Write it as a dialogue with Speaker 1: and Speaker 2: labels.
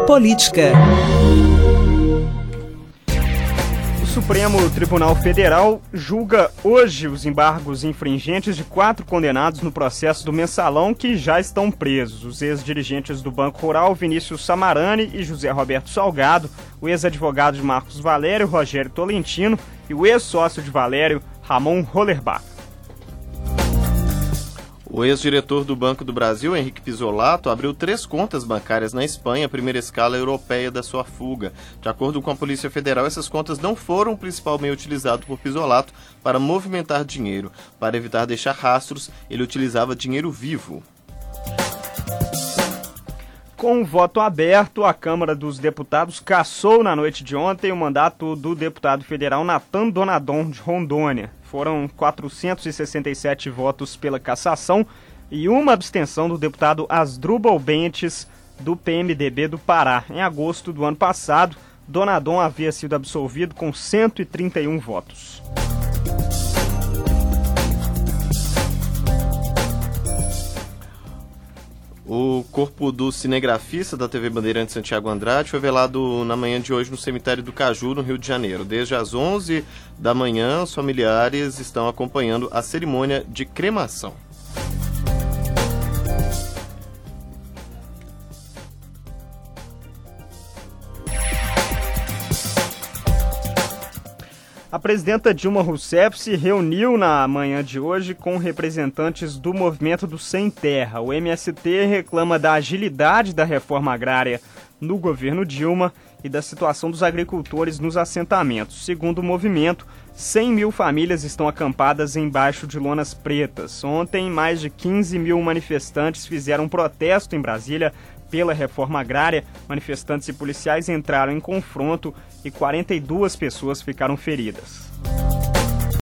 Speaker 1: Política.
Speaker 2: O Supremo Tribunal Federal julga hoje os embargos infringentes de 4 condenados no processo do Mensalão que já estão presos. Os ex-dirigentes do Banco Rural, Vinícius Samarani e José Roberto Salgado, o ex-advogado de Marcos Valério, Rogério Tolentino, e o ex-sócio de Valério, Ramon Rollerbach.
Speaker 3: O ex-diretor do Banco do Brasil, Henrique Pizzolatto, abriu 3 contas bancárias na Espanha, a primeira escala europeia da sua fuga. De acordo com a Polícia Federal, essas contas não foram principalmente utilizadas por Pizzolatto para movimentar dinheiro. Para evitar deixar rastros, ele utilizava dinheiro vivo.
Speaker 2: Com o voto aberto, a Câmara dos Deputados cassou na noite de ontem o mandato do deputado federal Nathan Donadon, de Rondônia. Foram 467 votos pela cassação e uma abstenção do deputado Asdrubal Bentes, do PMDB do Pará. Em agosto do ano passado, Donadon havia sido absolvido com 131 votos.
Speaker 3: O corpo do cinegrafista da TV Bandeirantes, Santiago Andrade, foi velado na manhã de hoje no cemitério do Caju, no Rio de Janeiro. Desde as 11 da manhã, os familiares estão acompanhando a cerimônia de cremação.
Speaker 2: A presidenta Dilma Rousseff se reuniu na manhã de hoje com representantes do movimento do Sem Terra. O MST reclama da agilidade da reforma agrária no governo Dilma e da situação dos agricultores nos assentamentos. Segundo o movimento, 100 mil famílias estão acampadas embaixo de lonas pretas. Ontem, mais de 15 mil manifestantes fizeram um protesto em Brasília pela reforma agrária. Manifestantes e policiais entraram em confronto e 42 pessoas ficaram feridas.